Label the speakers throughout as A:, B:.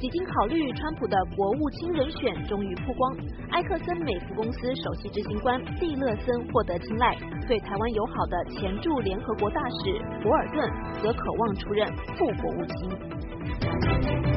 A: 几经考虑，川普的国务卿人选终于曝光，埃克森美孚公司首席执行官蒂勒森获得青睐，对台湾友好的前驻联合国大使博尔顿则渴望出任副国务卿。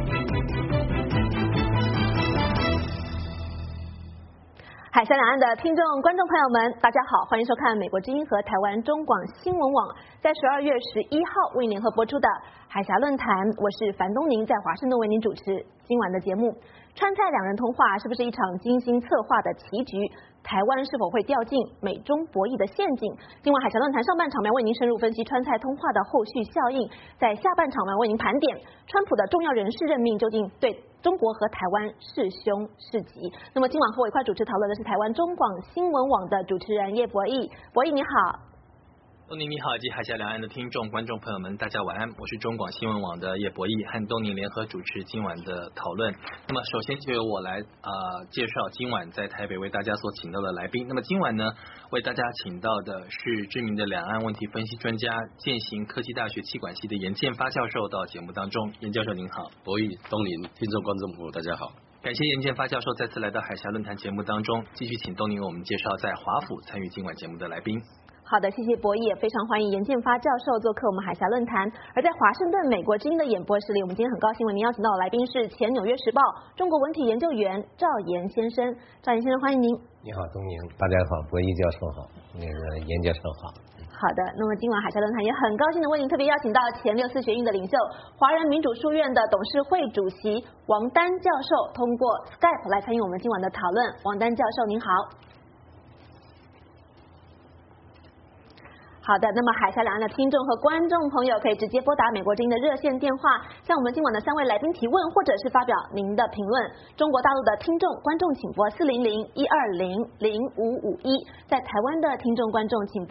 A: 海峡两岸的听众、观众朋友们，大家好，欢迎收看美国之音和台湾中广新闻网在12月11号为您联合播出的海峡论坛。我是樊东宁，在华盛顿为您主持今晚的节目。川蔡两人通话是不是一场精心策划的棋局？台湾是否会掉进美中博弈的陷阱？今晚海峡论坛上半场，我们为您深入分析川蔡通话的后续效应；在下半场，我们为您盘点川普的重要人事任命究竟对中国和台湾是凶是吉。那么今晚和我一块主持讨论的是台湾中广新闻网的主持人叶博弈。博弈你好。
B: 东宁你好，以及海峡两岸的听众、观众朋友们，大家晚安。我是中广新闻网的叶博弈，和东宁联合主持今晚的讨论。那么首先就由我来介绍今晚在台北为大家所请到的来宾。那么今晚呢，为大家请到的是知名的两岸问题分析专家、健行科技大学企管系的严建发教授到节目当中。严教授您好。
C: 博弈、东宁听众、观众朋友大家好。
B: 感谢严建发教授再次来到海峡论坛节目当中，继续请东宁为我们介绍在华府参与今晚节目的来宾。
A: 好的，谢谢博弈，也非常欢迎严建发教授做客我们海峡论坛。而在华盛顿美国之音的演播室里，我们今天很高兴为您邀请到的来宾是前纽约时报中国文体研究员赵岩先生。赵岩先生，欢迎您。
D: 你好，东宁，大家好，博弈教授好，那个严教授好。
A: 好的，那么今晚海峡论坛也很高兴的为您特别邀请到前6·4学运的领袖、华人民主书院的董事会主席王丹教授，通过 Skype 来参与我们今晚的讨论。王丹教授您好。好的，那么海峡两岸的听众和观众朋友可以直接拨打美国之音的热线电话，向我们今晚的3位来宾提问，或者是发表您的评论。中国大陆的听众、观众请拨400-120-0551，在台湾的听众、观众请拨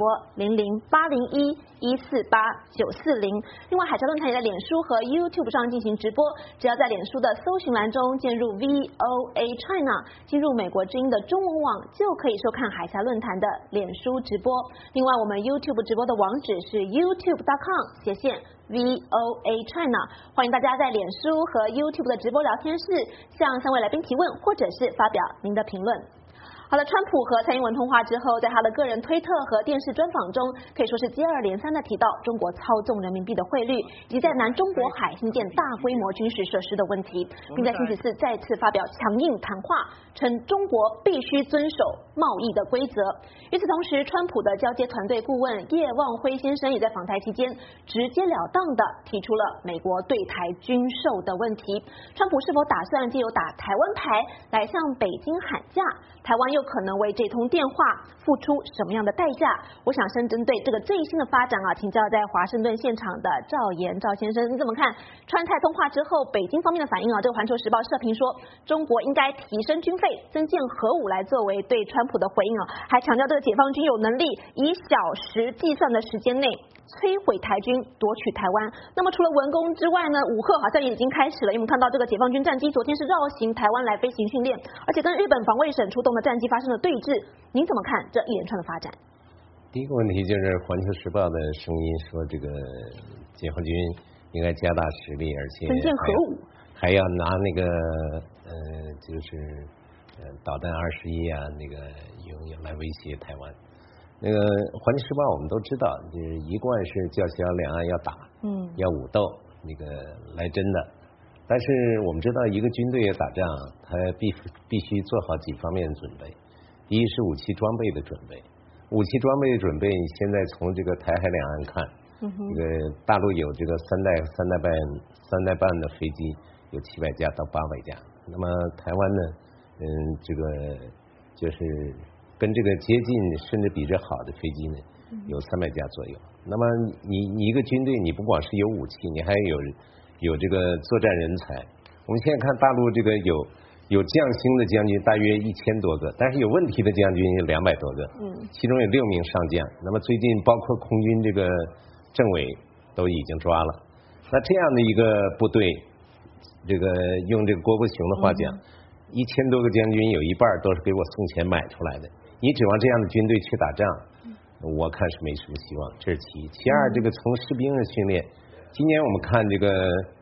A: 00-801-148-940。另外，海峡论坛也在脸书和 YouTube 上进行直播，只要在脸书的搜寻栏中键入 VOA China， 进入美国之音的中文网，就可以收看海峡论坛的脸书直播。另外，我们 YouTube 直播的网址是 youtube.com/VOA China， 欢迎大家在脸书和 YouTube 的直播聊天室向3位来宾提问，或者是发表您的评论。好了，川普和蔡英文通话之后，在他的个人推特和电视专访中，可以说是接二连三的提到中国操纵人民币的汇率，以及在南中国海新建大规模军事设施的问题，并在星期4再次发表强硬谈话，称中国必须遵守贸易的规则。与此同时，川普的交接团队顾问叶望辉先生也在访台期间直截了当的提出了美国对台军售的问题。川普是否打算借由打台湾牌来向北京喊价？台湾又可能为这通电话付出什么样的代价？我想先针对这个最新的发展请教在华盛顿现场的赵岩赵先生，你怎么看川蔡通话之后北京方面的反应这个环球时报社评说，中国应该提升军费、增建核武来作为对川普的回应还强调这个解放军有能力以小时计算的时间内摧毁台军，夺取台湾。那么除了文攻之外呢，武吓好像也已经开始了，因为我们看到这个解放军战机昨天是绕行台湾来飞行训练，而且跟日本防卫省出动的战机发生了对峙。您怎么看这一连串的发展？
D: 第一个问题就是环球时报的声音说，这个解放军应该加大实力，而且
A: 增建核武，
D: 还要拿那个就是导弹21那个用来威胁台湾。那个环球时报我们都知道，就是一贯是叫嚣两岸要打，要武斗，那个来真的。但是我们知道，一个军队打仗，他必须做好几方面的准备。第一是武器装备的准备，武器装备的准备，现在从这个台海两岸看，这个大陆有这个三代半的飞机，有700架到800架。那么台湾呢，这个就是跟这个接近甚至比这好的飞机呢，有300架左右。那么你一个军队，你不光是有武器，你还有这个作战人才。我们现在看大陆这个有将星的将军大约1000多个，但是有问题的将军有200多个，其中有6名上将。那么最近包括空军这个政委都已经抓了。那这样的一个部队，这个用这个郭伯雄的话讲，1000多个将军有一半都是给我送钱买出来的。你指望这样的军队去打仗，我看是没什么希望。这是其一。其二，这个从士兵的训练，今年我们看这个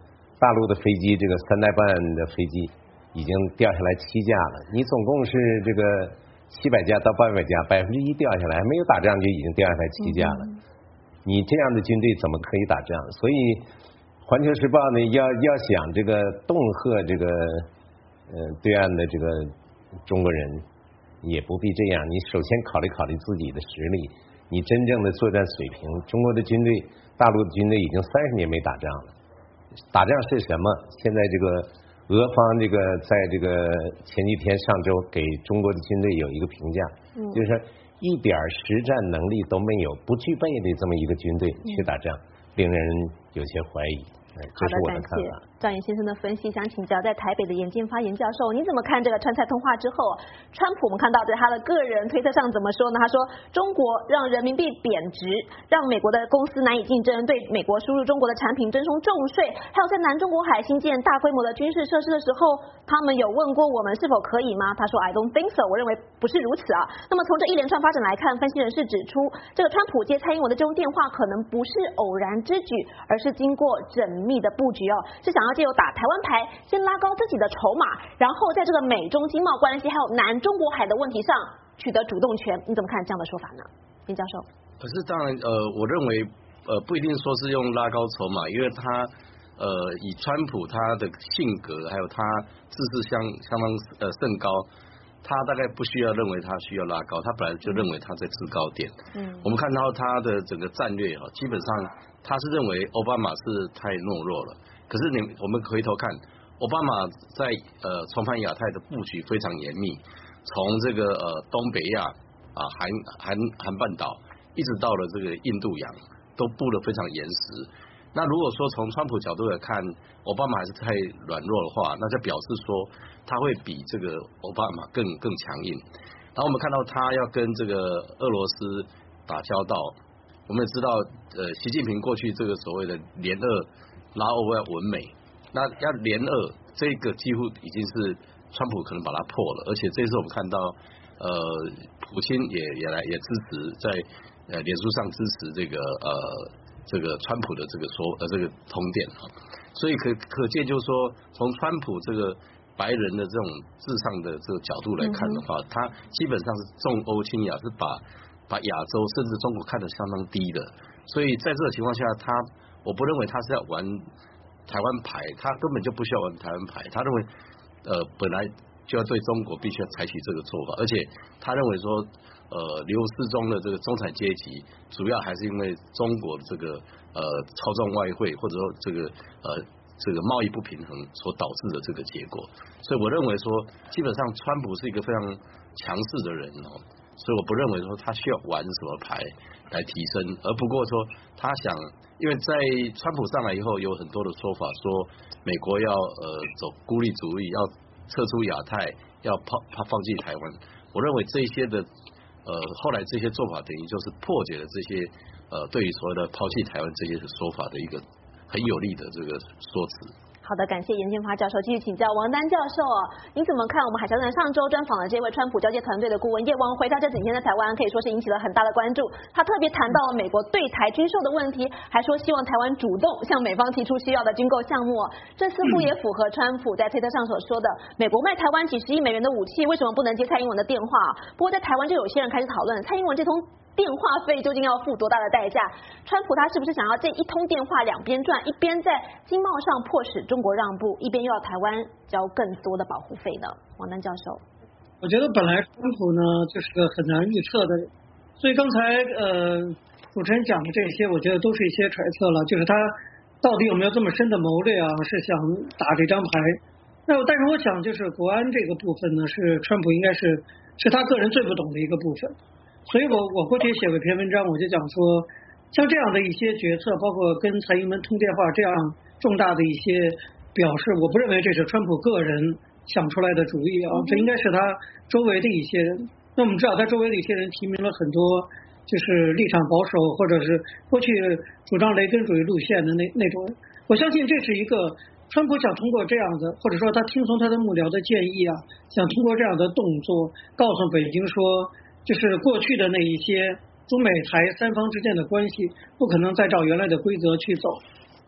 D: 大陆的飞机这个3代半的飞机已经掉下来7架了，你总共是这个700架到800架，1%掉下来，还没有打仗就已经掉下来7架了。你这样的军队怎么可以打仗？所以《环球时报》呢要想这个恫吓这个对岸的这个中国人，也不必这样。你首先考虑考虑自己的实力，你真正的作战水平。中国的军队，大陆的军队已经30年没打仗了。打仗是什么？现在这个俄方这个在这个前几天上周给中国的军队有一个评价，就是一点实战能力都没有，不具备的这么一个军队去打仗，令人有些怀疑。这是我的看法。
A: 赵岩先生的分析，想请教在台北的严建发严教授，你怎么看这个川菜通话之后，川普我们看到在他的个人推特上怎么说呢？他说中国让人民币贬值，让美国的公司难以竞争，对美国输入中国的产品征收重税，还有在南中国海新建大规模的军事设施的时候，他们有问过我们是否可以吗？他说 I don't think so， 我认为不是如此啊。那么从这一连串发展来看，分析人士指出，这个川普接蔡英文的这通电话可能不是偶然之举，而是经过缜密的布局哦，是想要借由打台湾牌，先拉高自己的筹码，然后在这个美中经贸关系还有南中国海的问题上取得主动权。你怎么看这样的说法呢，林教授？
C: 可是当然，我认为不一定说是用拉高筹码，因为他以川普他的性格还有他知识相当甚高，他大概不需要认为他需要拉高，他本来就认为他在制高点。我们看到他的整个战略基本上他是认为奥巴马是太懦弱了。可是我们回头看，奥巴马在重返亚太的布局非常严密，从这个东北亚韩半岛一直到了这个印度洋，都布得非常严实。那如果说从川普角度来看，奥巴马还是太软弱的话，那就表示说他会比这个奥巴马更强硬。然后我们看到他要跟这个俄罗斯打交道，我们也知道习近平过去这个所谓的联俄拉欧要稳美，那要联俄这个几乎已经是川普可能把它破了，而且这次我们看到普京也支持在脸书上支持这个川普的这个通电所以可见就是说，从川普这个白人的这种至上的这个角度来看的话，他基本上是重欧轻亚，是把亚洲甚至中国看得相当低的，所以在这个情况下，我不认为他是要玩台湾牌，他根本就不需要玩台湾牌。他认为，本来就要对中国必须要采取这个做法，而且他认为说，流失中的这个中产阶级，主要还是因为中国的这个操纵外汇，或者说这个贸易不平衡所导致的这个结果。所以我认为说，基本上川普是一个非常强势的人所以我不认为说他需要玩什么牌来提升，而不过说他想，因为在川普上来以后，有很多的说法说美国要走孤立主义，要撤出亚太，要放弃台湾。我认为这些的后来这些做法等于就是破解了这些对于所谓的抛弃台湾这些说法的一个很有力的这个说辞。
A: 好的，感谢严建发教授。继续请教王丹教授您怎么看我们海峡论坛上周专访了这位川普交接团队的顾问叶王辉？他这几天在台湾可以说是引起了很大的关注。他特别谈到了美国对台军售的问题，还说希望台湾主动向美方提出需要的军购项目这似乎也符合川普在推特上所说的，美国卖台湾几十亿美元的武器，为什么不能接蔡英文的电话不过在台湾就有些人开始讨论，蔡英文这通电话费究竟要付多大的代价？川普他是不是想要这一通电话两边赚，一边在经贸上迫使中国让步，一边又要台湾交更多的保护费呢？王丹教授，
E: 我觉得本来川普呢就是个很难预测的人，所以刚才主持人讲的这些，我觉得都是一些揣测了，就是他到底有没有这么深的谋略是想打这张牌。但是我想，就是国安这个部分呢，是川普应该是他个人最不懂的一个部分。所以我过去也写过一篇文章，我就讲说，像这样的一些决策，包括跟蔡英文通电话这样重大的一些表示，我不认为这是川普个人想出来的主意这应该是他周围的一些人。那我们知道他周围的一些人提名了很多就是立场保守或者是过去主张雷根主义路线的那种人。我相信这是一个川普想通过这样的，或者说他听从他的幕僚的建议想通过这样的动作告诉北京说，就是过去的那一些中美台三方之间的关系不可能再照原来的规则去走。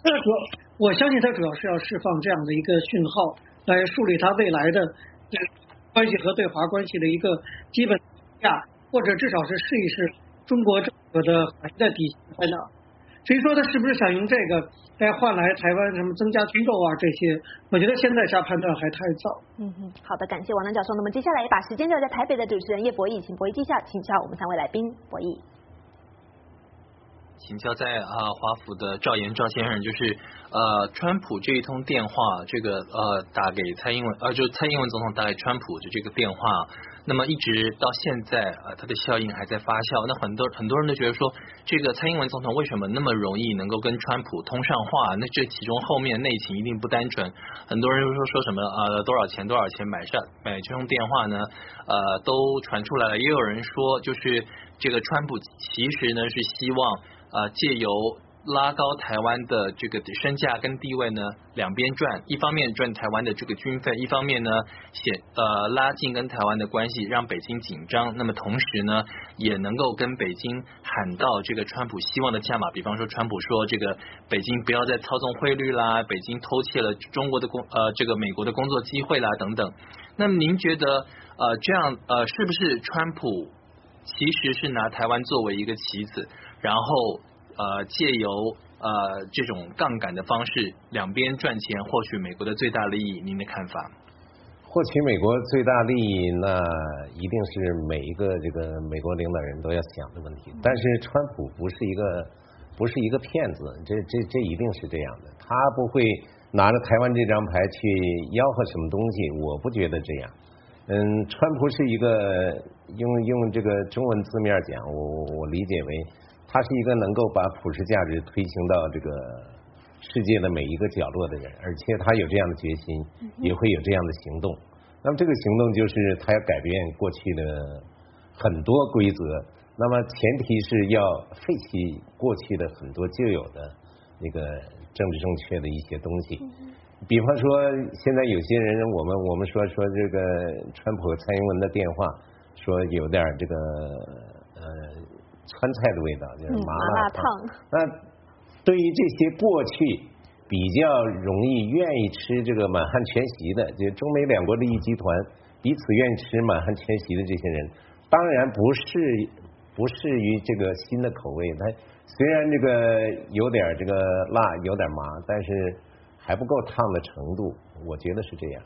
E: 我相信他主要是要释放这样的一个讯号，来树立他未来的关系和对华关系的一个基本架，或者至少是试一试中国政府的海的底线在哪。至于说他是不是想用这个来换来台湾什么增加军购啊这些，我觉得现在下判断还太早。
A: 好的，感谢王南教授。那么接下来也把时间交在台北的主持人叶博弈，请博弈记下，请教我们3位来宾。博弈。
B: 请教在华府的赵先生，就是川普这一通电话，这个打给蔡英文，就是蔡英文总统打给川普的这个电话，那么一直到现在它的效应还在发酵。那很多人都觉得说，这个蔡英文总统为什么那么容易能够跟川普通上话？那这其中后面内情一定不单纯。很多人说什么多少钱买这通电话呢？都传出来了。也有人说，就是这个川普其实呢是希望借由拉高台湾的这个身价跟地位呢，两边赚，一方面赚台湾的这个军费，一方面呢拉近跟台湾的关系，让北京紧张。那么同时呢，也能够跟北京喊到这个川普希望的价码，比方说川普说这个北京不要再操纵汇率啦，北京偷窃了中国的这个美国的工作机会啦等等。那么您觉得这样是不是川普其实是拿台湾作为一个棋子，然后借由这种杠杆的方式，两边赚钱，获取美国的最大利益？您的看法？
D: 获取美国最大利益，那一定是每一个这个美国领导人都要想的问题。但是川普不是一个骗子，这一定是这样的。他不会拿着台湾这张牌去吆喝什么东西，我不觉得这样。川普是一个用这个中文字面讲，我理解为他是一个能够把普世价值推行到这个世界的每一个角落的人，而且他有这样的决心，也会有这样的行动。那么这个行动就是他要改变过去的很多规则，那么前提是要废弃过去的很多旧有的那个政治正确的一些东西。比方说现在有些人我们说这个川普和蔡英文的电话说有点这个川菜的味道，就是麻辣烫。那对于这些过去比较容易愿意吃这个满汉全席的，就中美两国利益集团彼此愿意吃满汉全席的这些人，当然不适于这个新的口味。它虽然这个有点这个辣，有点麻，但是还不够烫的程度，我觉得是这样。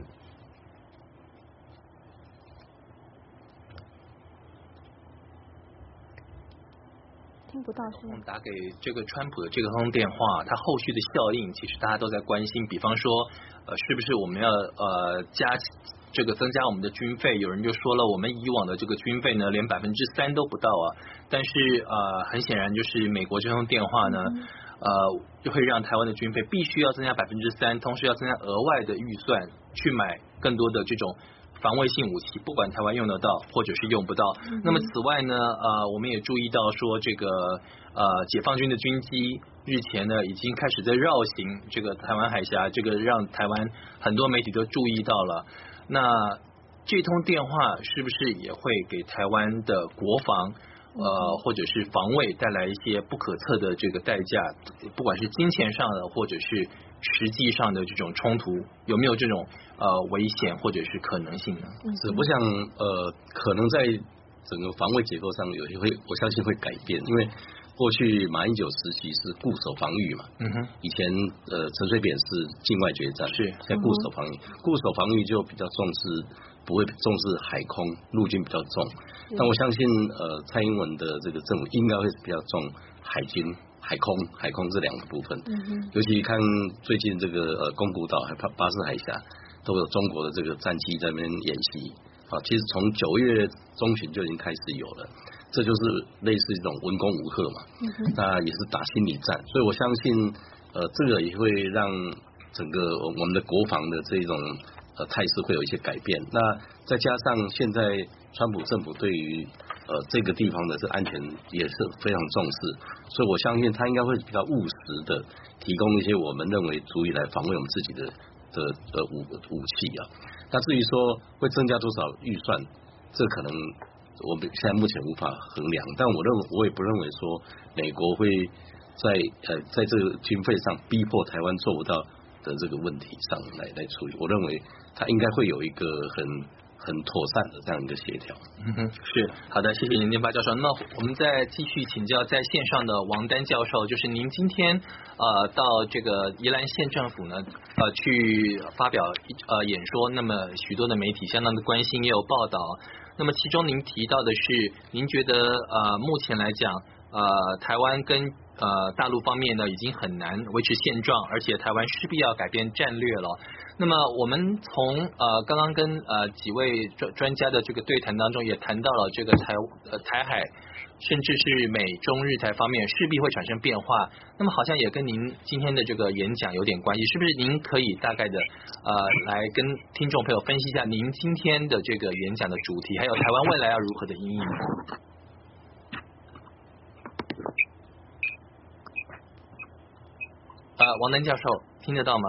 A: 听不到是。
B: 我们打给这个川普的这个通电话，它后续的效应其实大家都在关心，比方说是不是我们要增加我们的军费？有人就说了，我们以往的这个军费呢，连3%都不到啊。但是很显然就是美国这通电话呢，就会让台湾的军费必须要增加3%，同时要增加额外的预算去买更多的这种防卫性武器，不管台湾用得到或者是用不到。那么此外呢，我们也注意到说，这个解放军的军机日前呢已经开始在绕行这个台湾海峡，这个让台湾很多媒体都注意到了。那这通电话是不是也会给台湾的国防或者是防卫带来一些不可测的这个代价，不管是金钱上的或者是实际上的这种冲突，有没有这种危险或者是可能性呢？
C: 我想可能在整个防卫结构上有些我相信会改变，因为过去马英九时期是固守防御嘛，以前陈水扁是境外决战，
B: 是
C: 在固守防御，固守防御就比较重视，不会重视海空，陆军比较重。但我相信蔡英文的这个政府应该会比较重海军、海空这两个部分。尤其看最近这个宫古岛还巴士海峡都有中国的这个战机在那边演习，其实从9月中旬就已经开始有了。这就是类似一种文攻武吓嘛，那也是打心理战，所以我相信这个也会让整个我们的国防的这种态势会有一些改变。那再加上现在川普政府对于这个地方的这安全也是非常重视，所以我相信他应该会比较务实的提供一些我们认为足以来防卫我们自己的武器啊。那至于说会增加多少预算，这可能我们现在目前无法衡量，但我也不认为说美国会在这个经费上逼迫台湾做不到的这个问题上来处理，我认为他应该会有一个很妥善的这样一个协调。
B: 是好的，谢谢林建发教授。那么我们再继续请教在线上的王丹教授，就是您今天到这个宜兰县政府呢去发表演说，那么许多的媒体相当的关心，也有报道。那么其中您提到的是，您觉得目前来讲台湾跟大陆方面呢已经很难维持现状，而且台湾势必要改变战略了。那么我们从刚刚跟几位专家的这个对谈当中也谈到了这个台海甚至是美中日台方面势必会产生变化，那么好像也跟您今天的这个演讲有点关系，是不是您可以大概的来跟听众朋友分析一下您今天的这个演讲的主题，还有台湾未来要如何的因应？王丹教授听得到吗？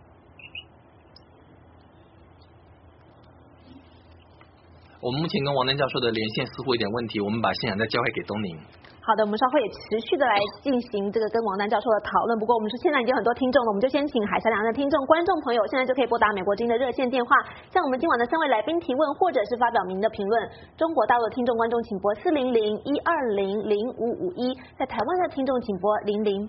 B: 我们目前跟王丹教授的连线似乎有点问题，我们把现场再交回给东宁。
A: 好的，我们稍后也持续的来进行这个跟王丹教授的讨论。不过我们说现在已经很多听众了，我们就先请海峡两岸的听众观众朋友现在就可以拨打美国之音的热线电话，向我们今晚的3位来宾提问，或者是发表您的评论。中国大陆的听众观众请拨400-120-0551，在台湾的听众请拨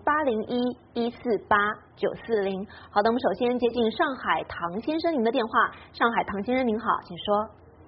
A: 00-801-148-940。好的，我们首先接近上海唐先生您的电话。上海唐先生您好，请说。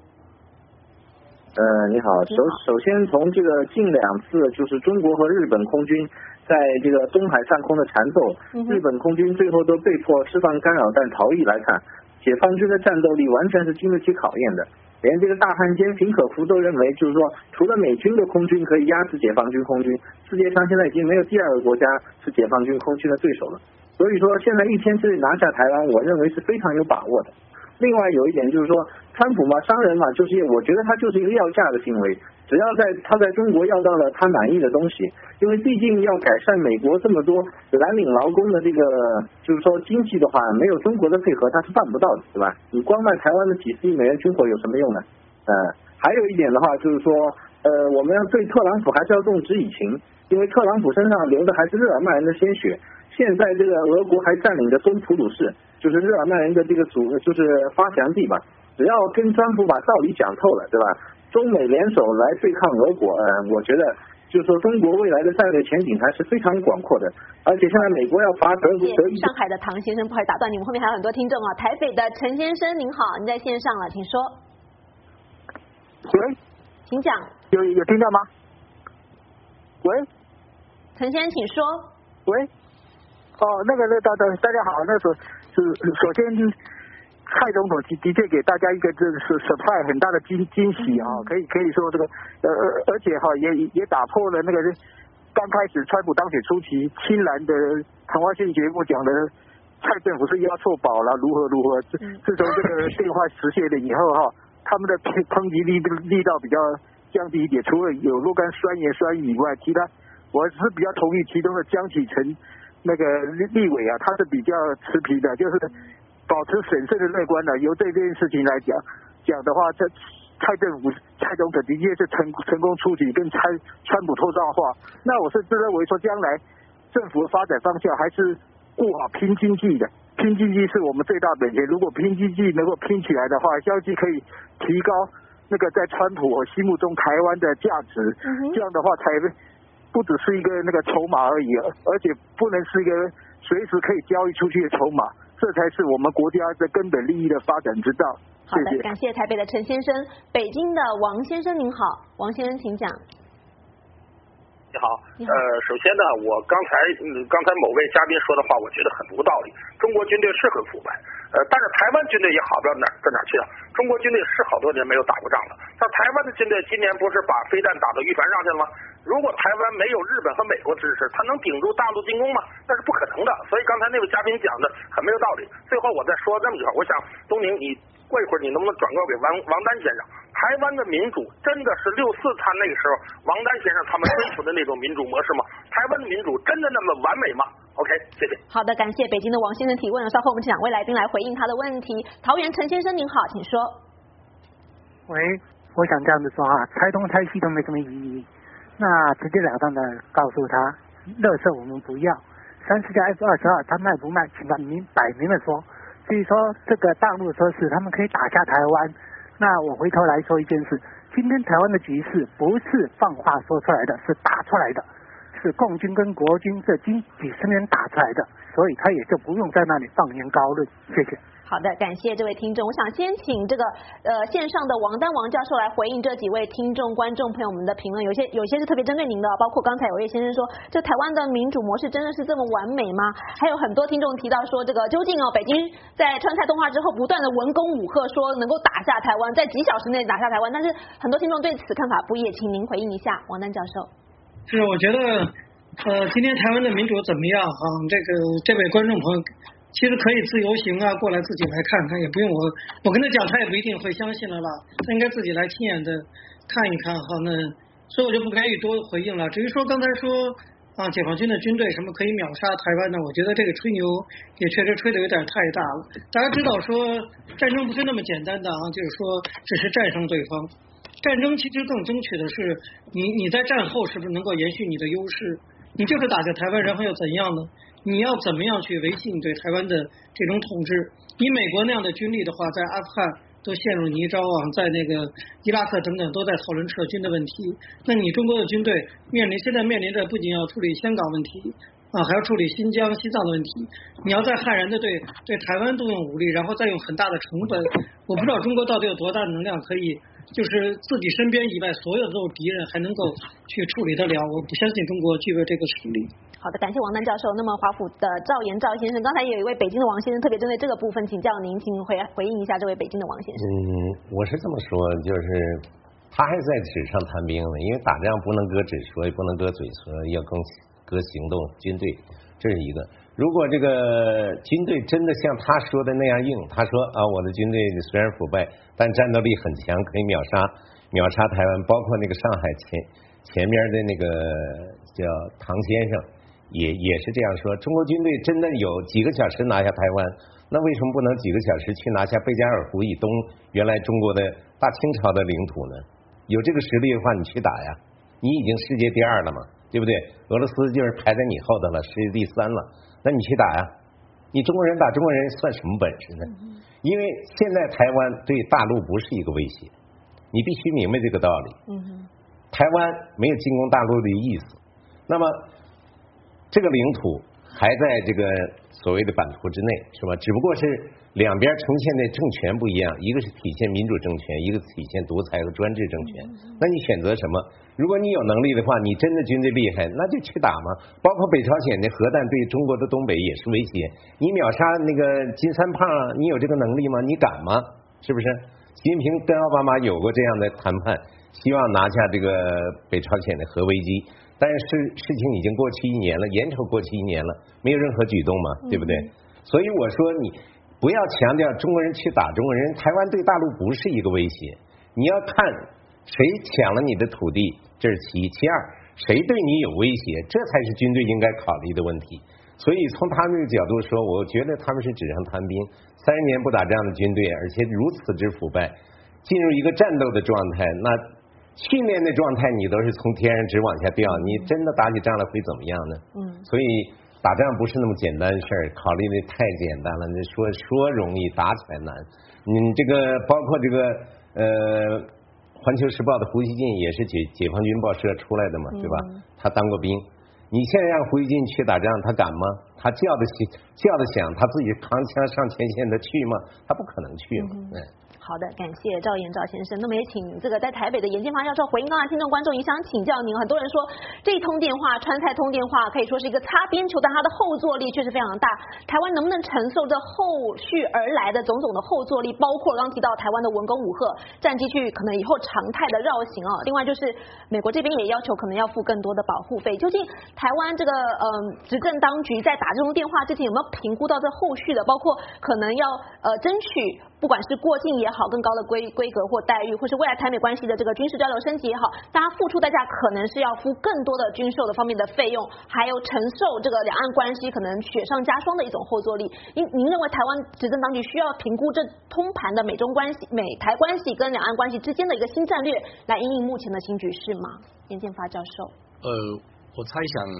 F: 你好，首先从这个近2次就是中国和日本空军在这个东海上空的缠斗，日本空军最后都被迫释放干扰弹逃逸来看，解放军的战斗力完全是经得起考验的。连这个大汉奸平可夫都认为，就是说除了美军的空军可以压制解放军空军，世界上现在已经没有第二个国家是解放军空军的对手了。所以说现在1天之内拿下台湾，我认为是非常有把握的。另外有一点就是说，川普嘛，商人嘛，就是我觉得他就是一个要价的行为，只要他在中国要到了他满意的东西，因为毕竟要改善美国这么多蓝领劳工的这个就是说经济的话，没有中国的配合他是办不到的，对吧？你光卖台湾的几十亿美元军火有什么用呢？还有一点的话就是说，我们要对特朗普还是要动之以情，因为特朗普身上流的还是日耳曼人的鲜血。现在这个俄国还占领着东普鲁士，就是日耳曼人的这个就是发祥地吧。只要跟川普把道理讲透了，对吧？中美联手来对抗俄国，我觉得就是说中国未来的战略前景还是非常广阔的。而且现在美国要罚德意。
A: 上海的唐先生，不好意思打断你们，后面还有很多听众啊。台北的陈先生您好，您在线上了，请说。
G: 喂，
A: 请讲。
G: 有听到吗？喂，
A: 陈先生请说。
G: 喂。大家好，那首先蔡总统的确给大家一个这是 surprise 很大的惊喜啊，可以说这个而且也打破了那个刚开始川普当选初期青蓝的谈话性节目讲的蔡政府是押错宝了，如何，自从这个电话实现了以后他们的抨击力道比较降低一点，除了有若干酸言酸语以外，其他我是比较同意其中的江启臣那个立委啊，他是比较持平的，就是保持审慎的乐观的。由这件事情来讲的话，这蔡总统的确是成功出击，跟川普透照话。那我是自认为说，将来政府的发展方向还是顾好拼经济的，拼经济是我们最大本钱。如果拼经济能够拼起来的话，相信可以提高那个在川普我心目中台湾的价值。这样的话才不只是一个那个筹码而已，而且不能是一个随时可以交易出去的筹码，这才是我们国家的根本利益的发展之道。
A: 好的，感谢台北的陈先生。北京的王先生您好，王先生请讲。
H: 你好，首先呢，我刚才某位嘉宾说的话，我觉得很无道理。中国军队是很腐败，但是台湾军队也好不到哪去了。中国军队是好多年没有打过仗了，但台湾的军队今年不是把飞弹打到渔船上去了吗？如果台湾没有日本和美国支持，他能顶住大陆进攻吗？那是不可能的。所以刚才那位嘉宾讲的很没有道理。最后我再说这么一句话，我想东宁，你过一会儿你能不能转告给王丹先生，台湾的民主真的是64他那个时候王丹先生他们追求的那种民主模式吗？台湾的民主真的那么完美吗？ OK， 谢谢。
A: 好的，感谢北京的王先生提问。稍后我们请2位来宾来回应他的问题。桃园陈先生您好，请说。
I: 喂，我想这样子说哈，拆东拆西都没什么意义，那直截了当的告诉他， 垃圾我们不要。34架 F-22他卖不卖，请他摆明了说。所以说这个大陆说是他们可以打下台湾，那我回头来说一件事，今天台湾的局势不是放话说出来的，是打出来的，是共军跟国军这几十年打出来的，所以他也就不用在那里放言高论。谢谢。
A: 好的，感谢这位听众。我想先请这个线上的王丹王教授来回应这几位听众观众朋友们的评论，有些是特别针对您的，包括刚才有位先生说，这台湾的民主模式真的是这么完美吗？还有很多听众提到说，这个究竟北京在川菜通话之后不断的文攻武吓，说能够打下台湾，在几小时内打下台湾，但是很多听众对此看法不一，请您回应一下，王丹教授。
E: 是，我觉得今天台湾的民主怎么样啊？这位观众朋友。其实可以自由行啊，过来自己来看看，也不用我跟他讲，他也不一定会相信了啦。他应该自己来亲眼的看一看哈。那所以我就不该多回应了。至于说刚才说解放军的军队什么可以秒杀台湾呢？我觉得这个吹牛也确实吹得有点太大了。大家知道说战争不是那么简单的啊，就是说只是战胜对方。战争其实更争取的是你在战后是不是能够延续你的优势？你就是打下台湾，然后又怎样呢？你要怎么样去维系你对台湾的这种统治？以美国那样的军力的话，在阿富汗都陷入泥沼啊，在那个伊拉克等等都在讨论撤军的问题。那你中国的军队现在面临着不仅要处理香港问题啊，还要处理新疆、西藏的问题。你要再悍然的对台湾动用武力，然后再用很大的成本，我不知道中国到底有多大的能量可以。就是自己身边以外所有的敌人还能够去处理得了，我不相信中国具备这个实力。
A: 好的，感谢王丹教授。那么华府的赵岩赵先生，刚才也有一位北京的王先生特别针对这个部分请教您，请回应一下这位北京的王先生。
D: 我是这么说，就是他还在纸上谈兵呢，因为打仗不能搁纸说，也不能搁嘴说，要搁行动，军队这是一个。如果这个军队真的像他说的那样硬，他说我的军队虽然腐败，但战斗力很强，可以秒杀台湾，包括那个上海前面的那个叫唐先生也是这样说，中国军队真的有几个小时拿下台湾，那为什么不能几个小时去拿下贝加尔湖以东原来中国的大清朝的领土呢？有这个实力的话你去打呀，你已经世界第2了嘛，对不对？俄罗斯就是排在你后头了，世界第3了，那你去打呀，你中国人打中国人算什么本事呢？因为现在台湾对大陆不是一个威胁，你必须明白这个道理。台湾没有进攻大陆的意思，那么这个领土还在这个所谓的版图之内，是吧？只不过是两边呈现的政权不一样，一个是体现民主政权，一个体现独裁和专制政权。那你选择什么？如果你有能力的话，你真的军队厉害，那就去打嘛。包括北朝鲜的核弹对中国的东北也是威胁，你秒杀那个金三胖啊，你有这个能力吗？你敢吗？是不是？习近平跟奥巴马有过这样的谈判，希望拿下这个北朝鲜的核危机，但是事情已经过去1年了，眼瞅过去1年了，没有任何举动嘛，对不对？所以我说你不要强调中国人去打中国人，台湾对大陆不是一个威胁，你要看谁抢了你的土地，这是其一，其二谁对你有威胁，这才是军队应该考虑的问题。所以从他们的角度说，我觉得他们是纸上谈兵，30年不打仗的军队，而且如此之腐败，进入一个战斗的状态，那训练的状态你都是从天上直往下掉，你真的打起仗来会怎么样呢？所以打仗不是那么简单的事儿，考虑的太简单了，你说容易，打起来难。这个包括这个环球时报的胡锡进也是解放军报社出来的嘛，对吧？他当过兵。你现在让胡锡进去打仗，他敢吗？他叫得响，他自己扛枪上前线的去吗？他不可能去嘛。
A: 好的，感谢赵岩赵先生。那么也请这个在台北的严建发教授回应刚才听众观众，也想请教您。很多人说这一通电话，川菜通电话可以说是一个擦边球，但它的后坐力确实非常大。台湾能不能承受这后续而来的种种的后坐力，包括刚提到台湾的文攻武吓、战机去可能以后常态的绕行啊。另外就是美国这边也要求可能要付更多的保护费。究竟台湾这个执政当局在打这通电话之前有没有评估到这后续的，包括可能要争取不管是过境也好，更高的规格或待遇，或是未来台美关系的这个军事交流升级也好，大家付出代价可能是要付更多的军售的方面的费用，还有承受这个两岸关系可能雪上加霜的一种后坐力。您认为台湾执政当局需要评估这通盘的美中关系、美台关系跟两岸关系之间的一个新战略，来因应目前的新局势吗？严建发教授。
C: 我猜想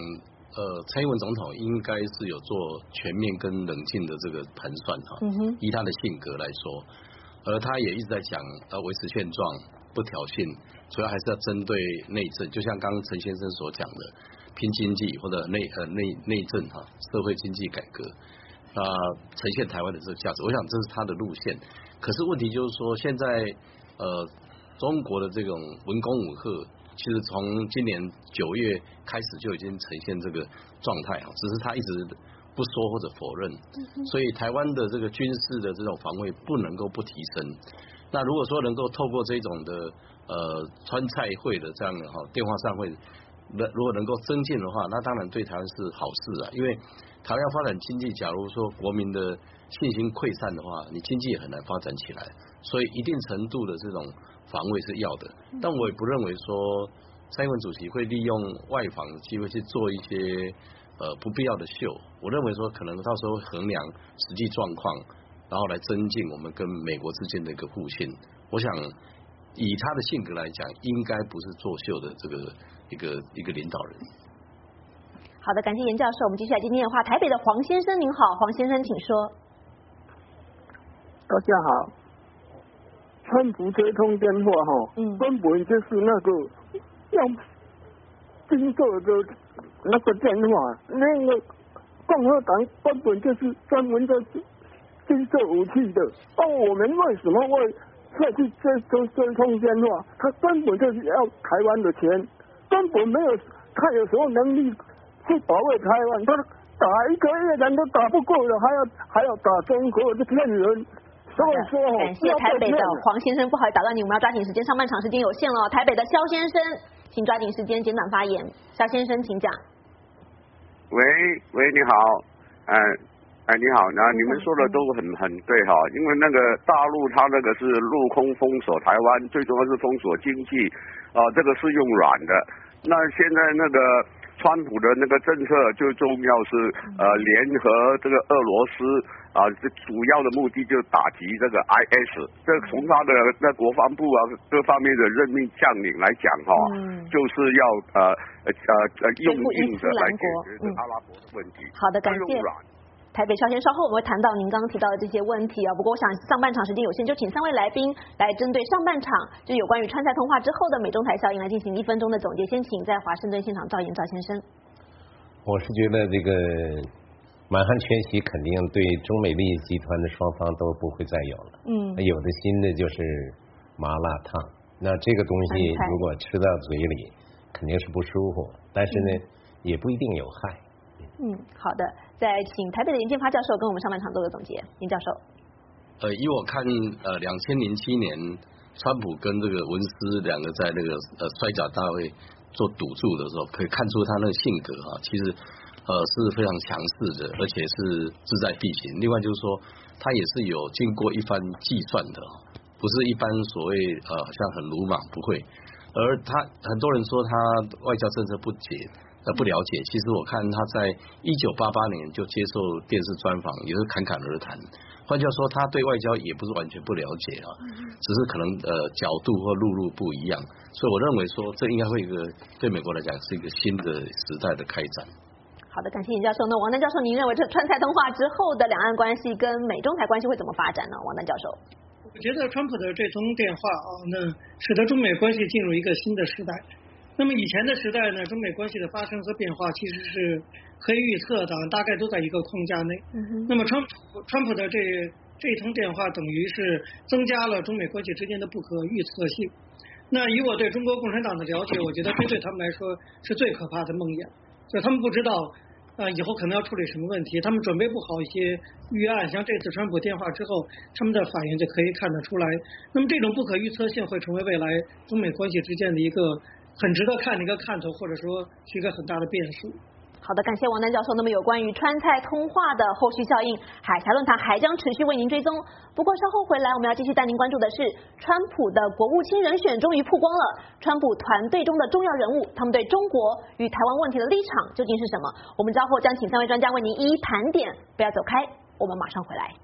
C: 蔡英文总统应该是有做全面跟冷静的这个盘算哈，依他的性格来说，而他也一直在讲维持现状不挑衅，主要还是要针对内政，就像刚刚陈先生所讲的，拼经济或者内政哈，社会经济改革呈现台湾的这个价值，我想这是他的路线。可是问题就是说，现在中国的这种文攻武吓，其实从今年9月开始就已经呈现这个状态，只是他一直不说或者否认，所以台湾的这个军事的这种防卫不能够不提升。那如果说能够透过这种的川菜会的这样的电话上会，如果能够增进的话，那当然对台湾是好事啊，因为台湾要发展经济，假如说国民的信心溃散的话，你经济也很难发展起来，所以一定程度的这种防卫是要的。但我也不认为说蔡英文主席会利用外访的机会去做一些不必要的秀。我认为说可能到时候衡量实际状况，然后来增进我们跟美国之间的一个互信。我想以他的性格来讲，应该不是作秀的这个一个领导人。
A: 好的，感谢严教授。我们继续来接电话，台北的黄先生您好，黄先生请说。
J: 大家好，川普这通电话根本就是那个要经过的那个电话，那个共和党根本就是专门在经售武器的。我们为什么会设计这通电话？他根本就是要台湾的钱，根本没有他有什么能力去保卫台湾？他打一个越南都打不过了，还要打中国，这骗人。所以说，
A: 感谢台北的黄先生，不好意思打断你，我们要抓紧时间，上半场时间有限了。台北的肖先生，请抓紧时间简短发言。肖先生，请讲。
K: 喂，你好，你好，那你们说的都很对哈，因为那个大陆它那个是陆空封锁台湾，最重要是封锁经济这个是用软的。那现在那个川普的那个政策最重要是联合这个俄罗斯这主要的目的就打击这个 IS。这从他的那国防部各方面的任命将领来讲就是要用硬的来解决阿拉伯的问题。
A: 好的，感谢。台北稍先，稍后我们会谈到您刚刚提到的这些问题不过我想上半场时间有限，就请3位来宾来针对上半场就有关于川菜通话之后的美中台效应来进行1分钟的总结。先请在华盛顿现场赵延赵先生。
D: 我是觉得这个满汉全席肯定对中美利益集团的双方都不会再有了。有的新的就是麻辣烫，那这个东西如果吃到嘴里肯定是不舒服，但是呢也不一定有害。
A: 好的，再请台北的严建发教授跟我们上半场做个总结。严教授，
C: 以我看2007年川普跟这个文斯两个在那个摔跤大会做赌注的时候，可以看出他那个性格其实是非常强势的，而且是志在必行。另外就是说，他也是有经过一番计算的，不是一般所谓好像很鲁莽，不会。而他很多人说他外交政策不了解，其实我看他在1988年就接受电视专访，也是侃侃而谈。换句话说，他对外交也不是完全不了解只是可能角度或路不一样。所以我认为说，这应该会对美国来讲是一个新的时代的开展。
A: 好的，感谢严教授。那王丹教授，您认为这川菜通话之后的两岸关系跟美中台关系会怎么发展呢？王丹教授，
E: 我觉得川普的这通电话那使得中美关系进入一个新的时代。那么以前的时代呢，中美关系的发生和变化其实是可以预测的，大概都在一个框架内。那么川普的这一通电话等于是增加了中美关系之间的不可预测性。那以我对中国共产党的了解，我觉得这对他们来说是最可怕的梦魇，就他们不知道以后可能要处理什么问题，他们准备不好一些预案，像这次川普电话之后，他们的反应就可以看得出来。那么这种不可预测性会成为未来中美关系之间的一个很值得看的一个看头，或者说是一个很大的变数。
A: 好的，感谢王丹教授。那么有关于川菜通话的后续效应，海峡论坛还将持续为您追踪。不过稍后回来，我们要继续带您关注的是，川普的国务卿人选终于曝光了，川普团队中的重要人物，他们对中国与台湾问题的立场究竟是什么？我们稍后将请3位专家为您一一盘点。不要走开，我们马上回来。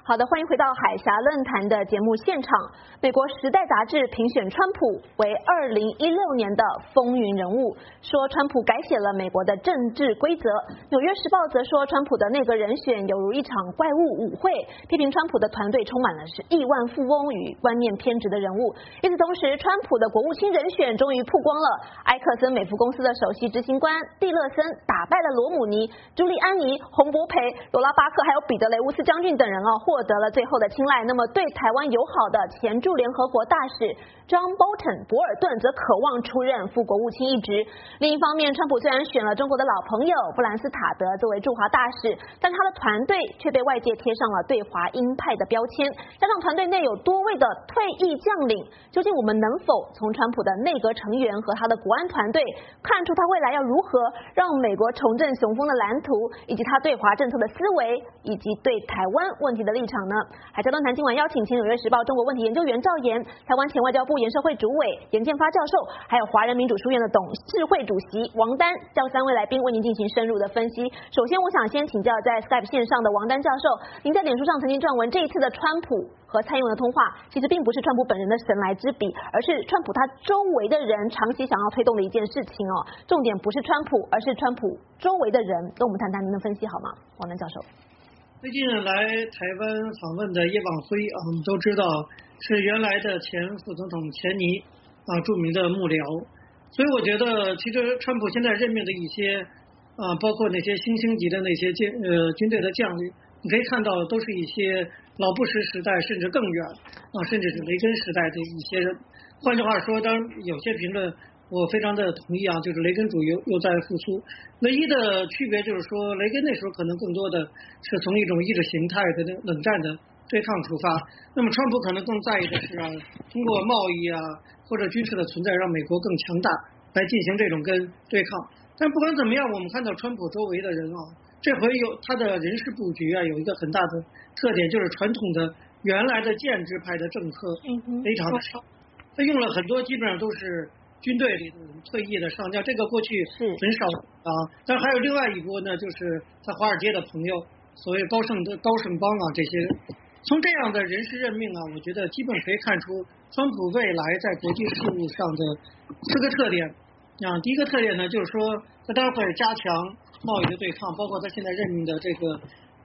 A: 好的，欢迎回到海峡论坛的节目现场。美国《时代》杂志评选川普为2016年的风云人物，说川普改写了美国的政治规则。《纽约时报》则说川普的内阁人选犹如一场怪物舞会，批评川普的团队充满了是亿万富翁与观念偏执的人物。与此同时，川普的国务卿人选终于曝光了，埃克森美孚公司的首席执行官蒂勒森打败了罗姆尼、朱利安尼、洪博培、罗拉巴克还有彼得雷乌斯将军等人获得了最后的青睐。那么对台湾友好的前驻联合国大使 John Bolton 博尔顿则渴望出任副国务卿一职。另一方面，川普虽然选了中国的老朋友布兰斯塔德作为驻华大使，但他的团队却被外界贴上了对华鹰派的标签，加上团队内有多位的退役将领，究竟我们能否从川普的内阁成员和他的国安团队看出他未来要如何让美国重振雄风的蓝图，以及他对华政策的思维，以及对台湾问题的立场呢？海峡论坛今晚邀请前《纽约时报》中国问题研究员赵岩、台湾前外交部研社会主委严建发教授，还有华人民主书院的董事会主席王丹，叫3位来宾为您进行深入的分析。首先，我想先请教在 Skype 线上的王丹教授，您在脸书上曾经撰文，这一次的川普和蔡英文的通话，其实并不是川普本人的神来之笔，而是川普他周围的人长期想要推动的一件事情重点不是川普，而是川普周围的人。跟我们谈谈您的分析好吗，王丹教授？
E: 最近来台湾访问的叶望辉我们都知道是原来的前副总统钱尼著名的幕僚，所以我觉得其实川普现在任命的一些包括那些星星级的那些军队的将领，你可以看到都是一些老布什时代甚至更远甚至是雷根时代的一些人。换句话说，当然有些评论我非常的同意就是雷根主义又在复苏。唯一的区别就是说，雷根那时候可能更多的是从一种意识形态的冷战的对抗出发，那么川普可能更在意的是通过贸易或者军事的存在让美国更强大来进行这种跟对抗。但不管怎么样，我们看到川普周围的人这回有他的人事布局有一个很大的特点，就是传统的原来的建制派的政客非常的少，他用了很多基本上都是军队里的退役的上将，这个过去很少但还有另外一波呢，就是在华尔街的朋友，所谓高盛帮这些人。从这样的人事任命我觉得基本可以看出川普未来在国际事务上的4个特点。第一个特点呢，就是说他当然会加强贸易的对抗，包括他现在任命的这个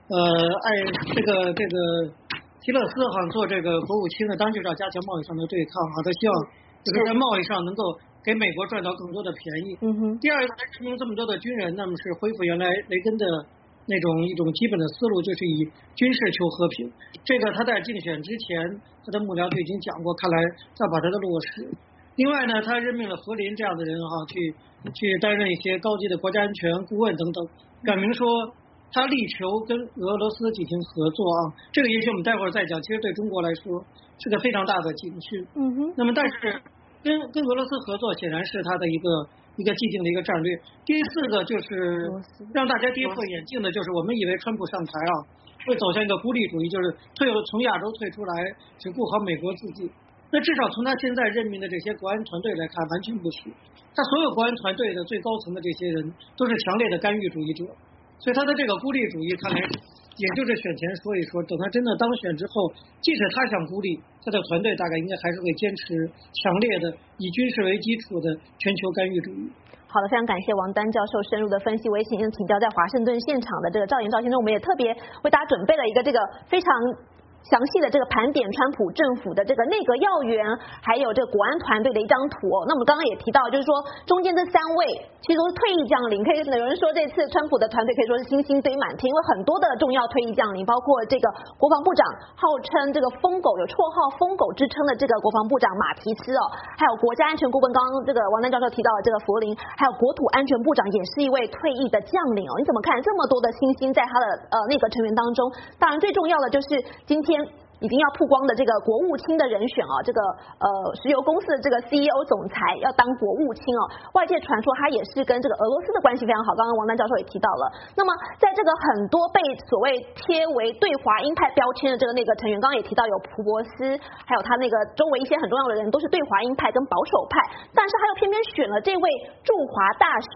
E: 提勒斯做这个国务卿呢，当然就是要加强贸易上的对抗他希望就是在贸易上能够给美国赚到更多的便宜。第二个，他任命这么多的军人，那么是恢复原来雷根的那种一种基本的思路，就是以军事求和平。这个他在竞选之前，他的幕僚就已经讲过，看来要把它的落实。另外呢，他任命了福林这样的人去担任一些高级的国家安全顾问等等，表明说他力求跟俄罗斯进行合作这个也许我们待会儿再讲。其实对中国来说是个非常大的警讯。那么但是跟俄罗斯合作显然是他的一个既定的一个战略。第4个就是让大家跌破眼镜的，就是我们以为川普上台会走向一个孤立主义，就是从亚洲退出来，只顾好美国自己。那至少从他现在任命的这些国安团队来看，完全不是。他所有国安团队的最高层的这些人都是强烈的干预主义者，所以他的这个孤立主义看来也就是选前说一说，等他真的当选之后，即使他想孤立，他的团队大概应该还是会坚持强烈的以军事为基础的全球干预主义。
A: 好的，非常感谢王丹教授深入的分析。我也请教在华盛顿现场的这个赵岩赵先生，我们也特别为大家准备了一个这个非常详细的这个盘点川普政府的这个内阁要员，还有这个国安团队的一张图那么刚刚也提到，就是说中间这3位其实都是退役将领，可以有人说这次川普的团队可以说是星星堆满天，因为很多的重要退役将领，包括这个国防部长，号称这个疯狗，有绰号疯狗之称的这个国防部长马提斯还有国家安全顾问，刚刚这个王丹教授提到的这个弗林，还有国土安全部长也是一位退役的将领你怎么看这么多的星星在他的内阁成员当中？当然最重要的就是今天已经要曝光的这个国务卿的人选这个石油公司的这个 CEO 总裁要当国务卿外界传说他也是跟这个俄罗斯的关系非常好，刚刚王丹教授也提到了。那么在这个很多被所谓贴为对华鹰派标签的这个内阁成员，刚刚也提到有蒲博斯，还有他那个周围一些很重要的人都是对华鹰派跟保守派，但是他又偏偏选了这位驻华大使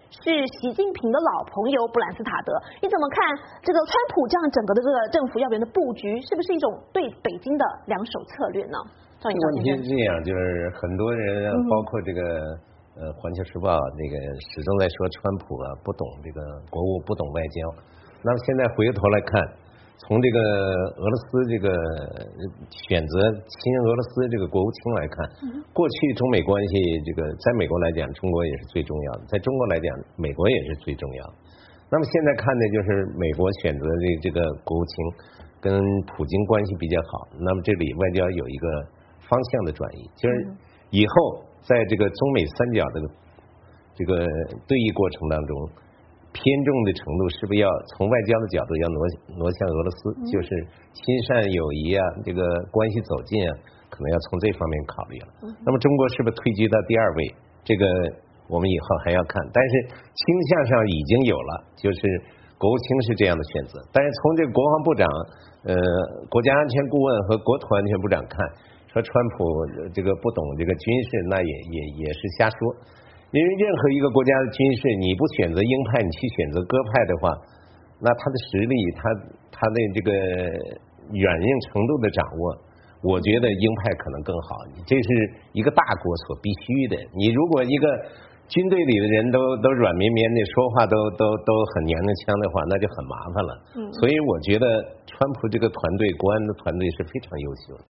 A: 是习近平的老朋友布兰斯塔德。你怎么看这个川普这样整个的这个政府要员的布局，是不是一种对北京的两手策略呢？
D: 这个问题是这样，就是很多人包括这个环球时报这个始终在说川普啊不懂这个国务，不懂外交。那么现在回过头来看，从这个俄罗斯这个选择亲俄罗斯这个国务卿来看，过去中美关系这个在美国来讲，中国也是最重要的；在中国来讲，美国也是最重要的。那么现在看的就是美国选择的这个国务卿跟普京关系比较好，那么这里外交有一个方向的转移，就是以后在这个中美三角的这个对弈过程当中，偏重的程度是不是要从外交的角度要挪向俄罗斯，就是亲善友谊啊，这个关系走近啊，可能要从这方面考虑了。那么中国是不是退居到第二位？这个我们以后还要看，但是倾向上已经有了，就是国务卿是这样的选择。但是从这个国防部长、国家安全顾问和国土安全部长看，说川普这个不懂这个军事，那也是瞎说。因为任何一个国家的军事，你不选择鹰派，你去选择鸽派的话，那他的实力，他的这个软硬程度的掌握，我觉得鹰派可能更好。这是一个大国所必须的。你如果一个军队里的人都软绵绵的，说话都很娘娘腔的话，那就很麻烦了。所以我觉得川普这个团队，国安的团队是非常优秀的。